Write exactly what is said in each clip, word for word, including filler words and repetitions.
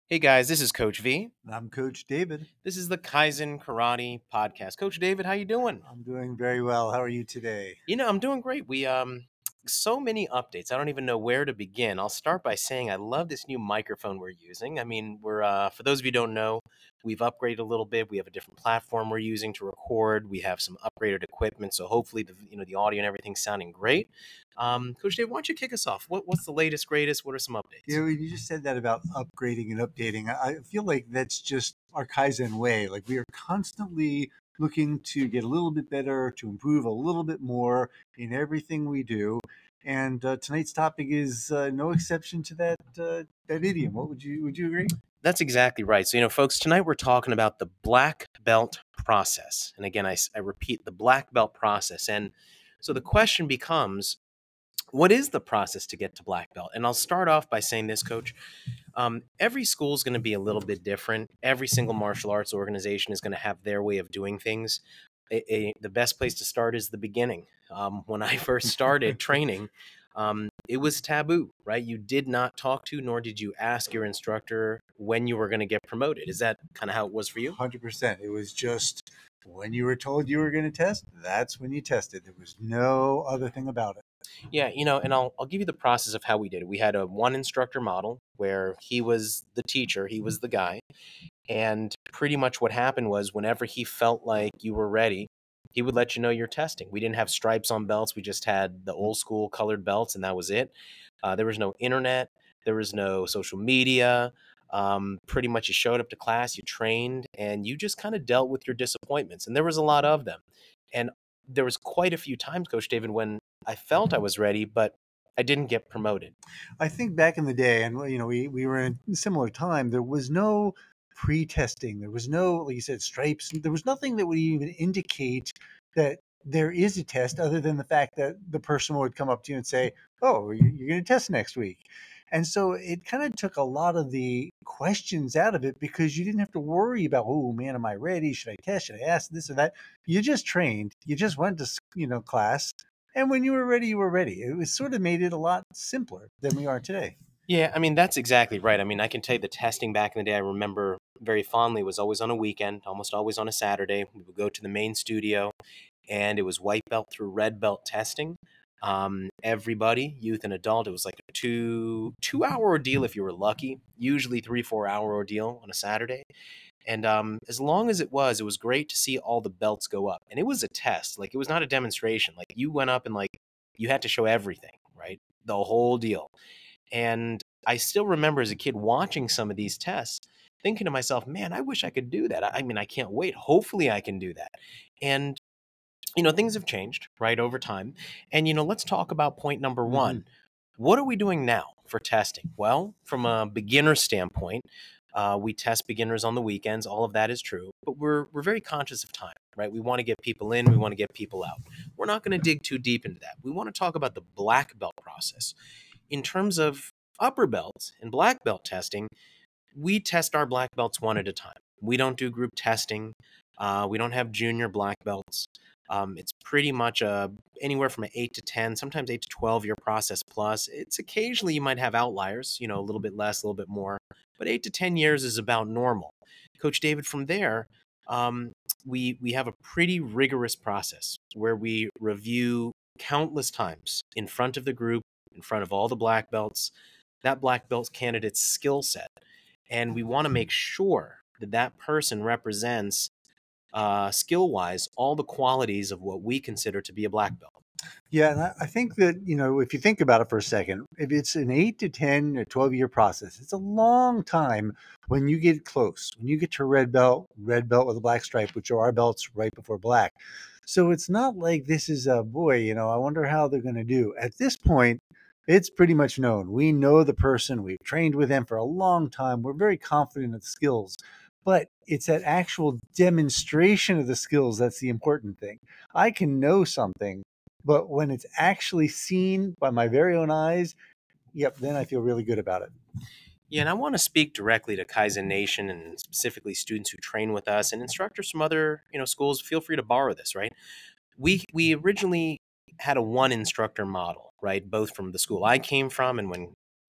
Hey guys, this is Coach V. I'm Coach David. This is the Kaizen Karate Podcast. Coach David, how you doing? I'm doing very well. How are you today? You know, I'm doing great. We um so many updates. I don't even know where to begin. I'll start by saying I love this new microphone we're using. I mean, we're uh for those of you who don't know, we've upgraded a little bit. We have a different platform we're using to record. We have some upgraded equipment, so hopefully the you know the audio and everything's sounding great. Um, Coach Dave, why don't you kick us off? What what's the latest, greatest? What are some updates? You know, you just said that about upgrading and updating. I I feel like that's just our Kaizen way. Like we are constantly looking to get a little bit better, to improve a little bit more in everything we do. And uh, tonight's topic is uh, no exception to that uh, that idiom. What would you would you agree? That's exactly right. So, you know, folks, tonight we're talking about the black belt process. And again, I, s- I repeat the black belt process. And so the question becomes, what is the process to get to black belt? And I'll start off by saying this, Coach. Um, every school is going to be a little bit different. Every single martial arts organization is going to have their way of doing things. A, a, the best place to start is the beginning. Um, when I first started training, um, it was taboo, right? You did not talk to, nor did you ask your instructor when you were going to get promoted. Is that kind of how it was for you? one hundred percent. It was just when you were told you were going to test, that's when you tested. There was no other thing about it. Yeah, you know, and I'll I'll give you the process of how we did it. We had a one instructor model where he was the teacher, he was the guy, and pretty much what happened was whenever he felt like you were ready, he would let you know you're testing. We didn't have stripes on belts. We just had the old school colored belts, and that was it. Uh, there was no internet. There was no social media. Um, pretty much you showed up to class, you trained, and you just kind of dealt with your disappointments. And there was a lot of them. And there was quite a few times, Coach David, when I felt I was ready, but I didn't get promoted. I think back in the day, and you know, we we were in a similar time. There was no pre-testing. There was no, like you said, stripes. There was nothing that would even indicate that there is a test, other than the fact that the person would come up to you and say, "Oh, you- you're going to test next week." And so it kind of took a lot of the questions out of it because you didn't have to worry about, "Oh man, am I ready? Should I test? Should I ask this or that?" You just trained. You just went to s- you know class, and when you were ready, you were ready. It was sort of made it a lot simpler than we are today. Yeah, I mean, that's exactly right. I mean, I can tell you the testing back in the day, I remember very fondly, was always on a weekend, almost always on a Saturday. We would go to the main studio, and it was white belt through red belt testing. Um, everybody, youth and adult, it was like a two two hour ordeal if you were lucky. Usually three four hour ordeal on a Saturday. And um, as long as it was, it was great to see all the belts go up. And it was a test, like it was not a demonstration. Like you went up and like you had to show everything, right? The whole deal. And I still remember as a kid watching some of these tests, thinking to myself, man, I wish I could do that. I I mean, I can't wait. Hopefully, I can do that. And, you know, things have changed, right, over time. And, you know, let's talk about point number Hmm. one. What are we doing now for testing? Well, from a beginner standpoint, uh, we test beginners on the weekends. All of that is true, but we're we're very conscious of time, right? We want to get people in, we want to get people out. We're not going to dig too deep into that. We want to talk about the black belt process in terms of upper belts and black belt testing. We test our black belts one at a time. We don't do group testing. Uh, we don't have junior black belts. Um, it's pretty much a anywhere from an eight to ten, sometimes eight to twelve year process plus. It's occasionally you might have outliers, you know, a little bit less, a little bit more, but eight to ten years is about normal. Coach David, from there, um, we we have a pretty rigorous process where we review countless times in front of the group, in front of all the black belts, that black belt candidate's skill set, and we want to make sure that that person represents uh, skill wise all the qualities of what we consider to be a black belt. Yeah, and I I think that, you know, if you think about it for a second, if it's an eight to ten or twelve year process, it's a long time when you get close, when you get to red belt, red belt with a black stripe, which are our belts right before black. So it's not like this is a boy, you know, I wonder how they're going to do. At this point, it's pretty much known. We know the person, we've trained with them for a long time. We're very confident in the skills, but it's that actual demonstration of the skills that's the important thing. I can know something, but when it's actually seen by my very own eyes, yep, then I feel really good about it. Yeah, and I want to speak directly to Kaizen Nation and specifically students who train with us and instructors from other, you know, schools. Feel free to borrow this, right? We we originally had a one instructor model, right? Both from the school I came from and when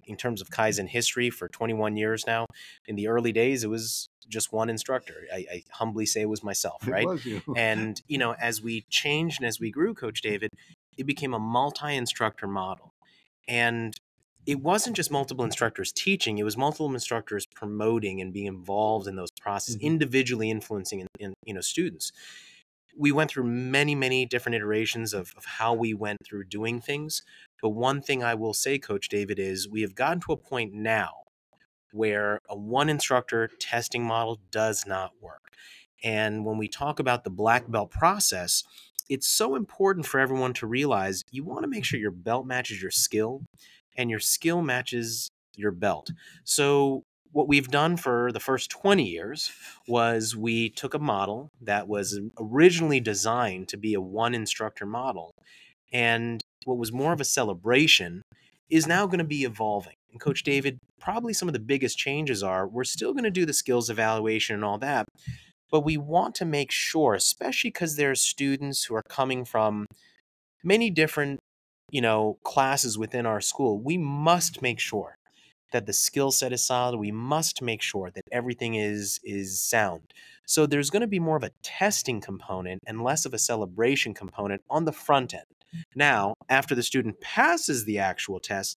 in terms of Kaizen history for twenty-one years now. In the early days, it was just one instructor. I, I humbly say it was myself, It right? was you. And, you know, as we changed and as we grew, Coach David, it became a multi-instructor model. And it wasn't just multiple instructors teaching, it was multiple instructors promoting and being involved in those processes, Mhm. individually influencing in, in, you know, students. We went through many, many different iterations of, of how we went through doing things. But one thing I will say, Coach David, is we have gotten to a point now where a one instructor testing model does not work. And when we talk about the black belt process, it's so important for everyone to realize you want to make sure your belt matches your skill and your skill matches your belt. So what we've done for the first twenty years was we took a model that was originally designed to be a one instructor model, and what was more of a celebration is now going to be evolving. And Coach David, probably some of the biggest changes are we're still going to do the skills evaluation and all that, but we want to make sure, especially because there are students who are coming from many different, you know, classes within our school, we must make sure that the skill set is solid. We must make sure that everything is is sound. So there's going to be more of a testing component and less of a celebration component on the front end. Now, after the student passes the actual test,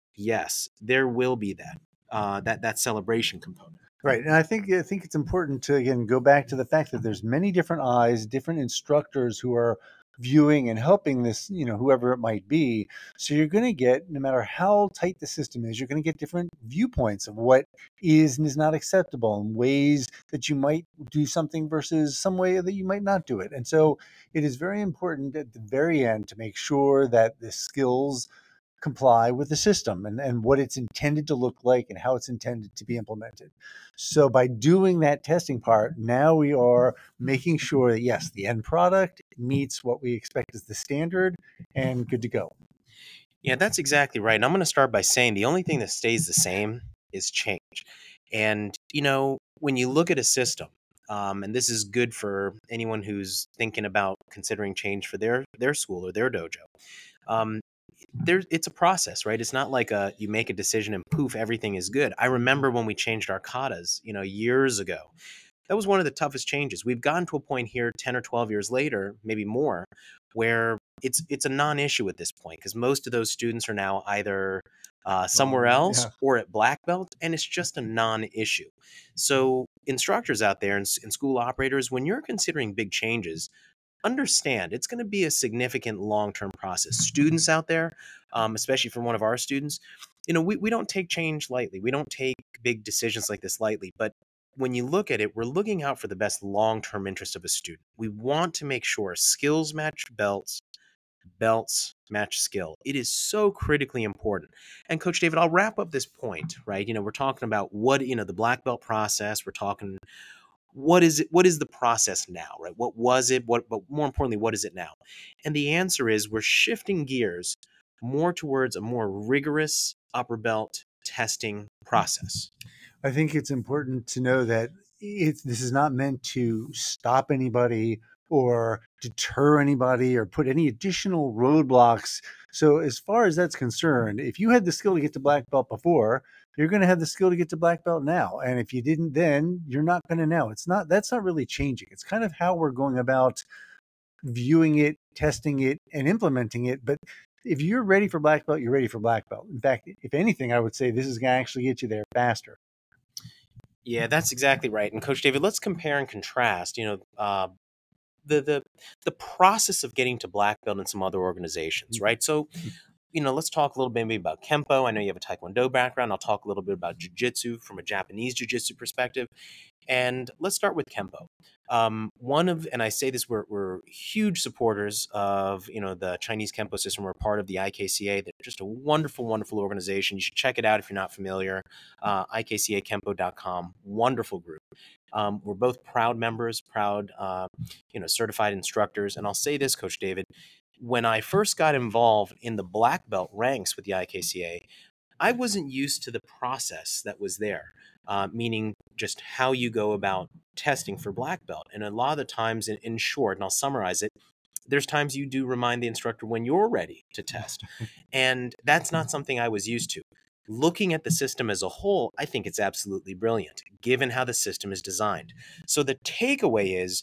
yes, there will be that uh, that that celebration component. Right. And I think I think it's important to again go back to the fact that there's many different eyes, different instructors who are viewing and helping this, you know, whoever it might be. So you're going to get, no matter how tight the system is, you're going to get different viewpoints of what is and is not acceptable and ways that you might do something versus some way that you might not do it. And so it is very important at the very end to make sure that the skills comply with the system and, and what it's intended to look like and how it's intended to be implemented. So by doing that testing part, now we are making sure that, yes, the end product meets what we expect as the standard and good to go. Yeah, that's exactly right. And I'm going to start by saying the only thing that stays the same is change. And, you know, when you look at a system, um, and this is good for anyone who's thinking about considering change for their their school or their dojo. Um, there's it's a process, right? It's not like a you make a decision and poof, everything is good. I remember when we changed our katas, you know, years ago. That was one of the toughest changes. We've gotten to a point here ten or twelve years later, maybe more, where it's it's a non-issue at this point because most of those students are now either uh, somewhere Um, else yeah. or at black belt, and it's just a non-issue. So instructors out there and, s- and school operators, when you're considering big changes, understand it's going to be a significant long-term process. Students out there, um, especially from one of our students, you know, we, we don't take change lightly. We don't take big decisions like this lightly. But when you look at it, we're looking out for the best long-term interest of a student. We want to make sure skills match belts, belts match skill. It is so critically important. And Coach David, I'll wrap up this point, right? You know, we're talking about what, you know, the black belt process. We're talking what is it what is the process now, right? What was it, what but more importantly, what is it now? And the answer is we're shifting gears more towards a more rigorous upper belt testing process. I think it's important to know that it's, this is not meant to stop anybody or deter anybody or put any additional roadblocks. So as far as that's concerned, if you had the skill to get to black belt before, you're going to have the skill to get to black belt now. And if you didn't then, you're not going to now. It's not, that's not really changing. It's kind of how we're going about viewing it, testing it, and implementing it. But if you're ready for black belt, you're ready for black belt. In fact, if anything, I would say this is going to actually get you there faster. Yeah, that's exactly right. And Coach David, let's compare and contrast, you know, uh, the the the process of getting to black belt in some other organizations, right? So, you know, let's talk a little bit maybe about Kempo. I know you have a Taekwondo background. I'll talk a little bit about Jiu-Jitsu from a Japanese Jiu-Jitsu perspective. And let's start with Kempo. Um, one of, and I say this, we're, we're huge supporters of, you know, the Chinese Kempo system. We're part of the I K C A. They're just a wonderful, wonderful organization. You should check it out if you're not familiar. Uh, I K C A Kempo dot com. Wonderful group. Um, we're both proud members, proud, uh, you know, certified instructors. And I'll say this, Coach David, when I first got involved in the black belt ranks with the I K C A, I wasn't used to the process that was there, uh, meaning just how you go about testing for black belt. And a lot of the times, in, in short, and I'll summarize it, there's times you do remind the instructor when you're ready to test. And that's not something I was used to. looking at the system as a whole, I think it's absolutely brilliant, given how the system is designed. So the takeaway is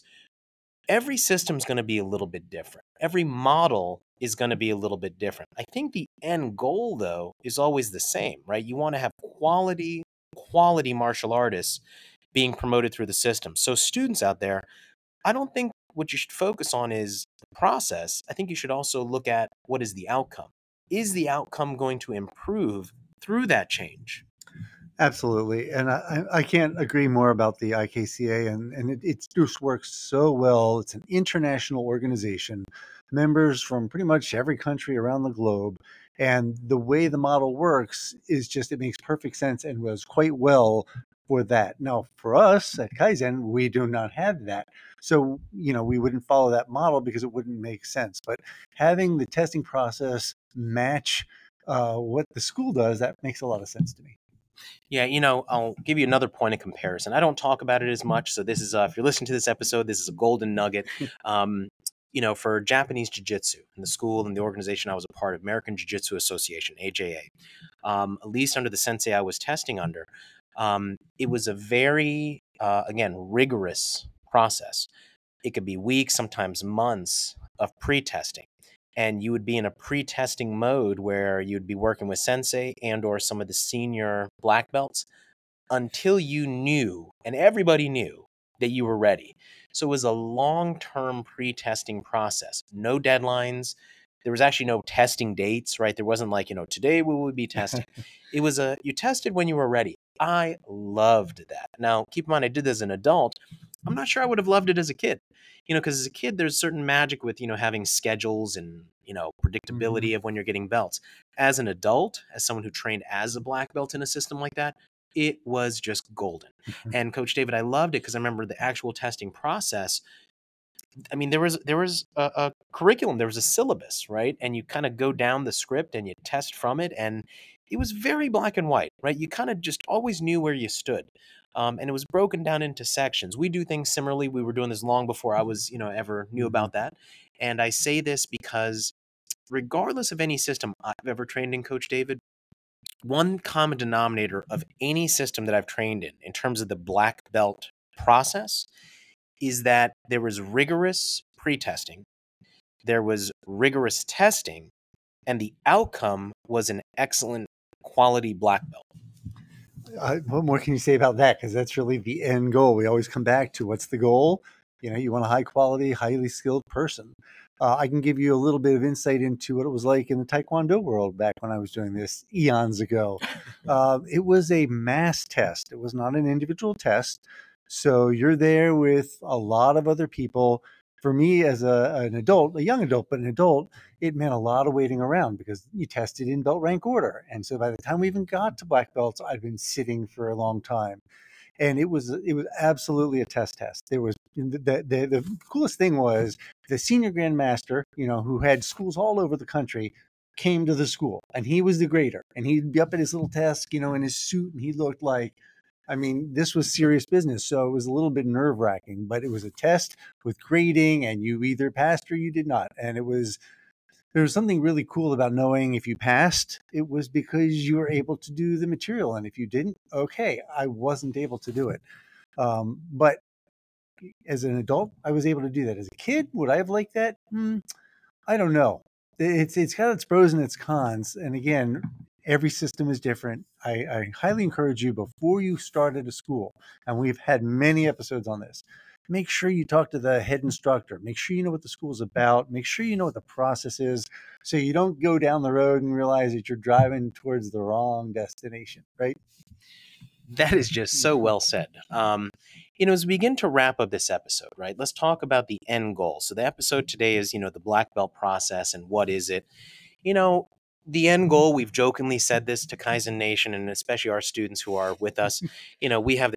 every system is going to be a little bit different. Every model is going to be a little bit different. I think the end goal, though, is always the same, right? You want to have quality, quality martial artists being promoted through the system. So students out there, I don't think what you should focus on is the process. I think you should also look at what is the outcome. Is the outcome going to improve through that change? Absolutely. And I, I can't agree more about the I K C A. And, and it, it just works so well. It's an international organization, members from pretty much every country around the globe. And the way the model works is just, it makes perfect sense and was quite well for that. Now, for us at Kaizen, we do not have that. So, you know, we wouldn't follow that model because it wouldn't make sense. But having the testing process match uh, what the school does, that makes a lot of sense to me. Yeah, you know, I'll give you another point of comparison. I don't talk about it as much, so this is, uh, if you're listening to this episode, this is a golden nugget. Um, you know, for Japanese Jiu-Jitsu in the school and the organization I was a part of, American Jiu-Jitsu Association, A J A, um, at least under the sensei I was testing under, um, it was a very, uh, again, rigorous process. It could be weeks, sometimes months of pre-testing. And you would be in a pre-testing mode where you'd be working with sensei and or some of the senior black belts until you knew, and everybody knew, that you were ready. So it was a long-term pre-testing process. No deadlines. There was actually no testing dates, right? There wasn't like, you know, today we will be testing. It was a, you tested when you were ready. I loved that. Now, keep in mind, I did this as an adult. I'm not sure I would have loved it as a kid. You know, because as a kid, there's certain magic with, you know, having schedules and, you know, predictability Mhm. of when you're getting belts. As an adult, as someone who trained as a black belt in a system like that, it was just golden. And Coach David, I loved it because I remember the actual testing process. I mean, there was there was a, a curriculum, there was a syllabus, right? And you kind of go down the script and you test from it, and it was very black and white, right? You kind of just always knew where you stood. Um, and it was broken down into sections. We do things similarly. We were doing this long before I was, you know, ever knew about that. And I say this because regardless of any system I've ever trained in, Coach David, one common denominator of any system that I've trained in, in terms of the black belt process, is that there was rigorous pre-testing, there was rigorous testing, and the outcome was an excellent quality black belt. Uh, what more can you say about that? Because that's really the end goal. We always come back to what's the goal? You know, you want a high quality, highly skilled person. Uh, I can give you a little bit of insight into what it was like in the Taekwondo world back when I was doing this eons ago. Uh, it was a mass test. It was not an individual test. So you're there with a lot of other people. For me as a, an adult, a young adult, but an adult, it meant a lot of waiting around because you tested in belt rank order. And so by the time we even got to black belts, I'd been sitting for a long time. And it was it was absolutely a test test. There was the, the, the coolest thing was the senior grandmaster, you know, who had schools all over the country, came to the school and he was the grader. And he'd be up at his little desk, you know, in his suit, and he looked like, I mean, this was serious business. So it was a little bit nerve wracking, but it was a test with grading and you either passed or you did not. And it was, there was something really cool about knowing if you passed, it was because you were able to do the material. And if you didn't, okay, I wasn't able to do it. Um, but as an adult, I was able to do that. As a kid, would I have liked that? Hmm, I don't know. It's it's got its pros and its cons. And again, every system is different. I, I highly encourage you before you start at a school, and we've had many episodes on this, make sure you talk to the head instructor. Make sure you know what the school's about. Make sure you know what the process is so you don't go down the road and realize that you're driving towards the wrong destination, right? That is just so well said. Um, you know, as we begin to wrap up this episode, right, let's talk about the end goal. So the episode today is, you know, the black belt process and what is it? You know, the end goal, we've jokingly said this to Kaizen Nation and especially our students who are with us, you know, we have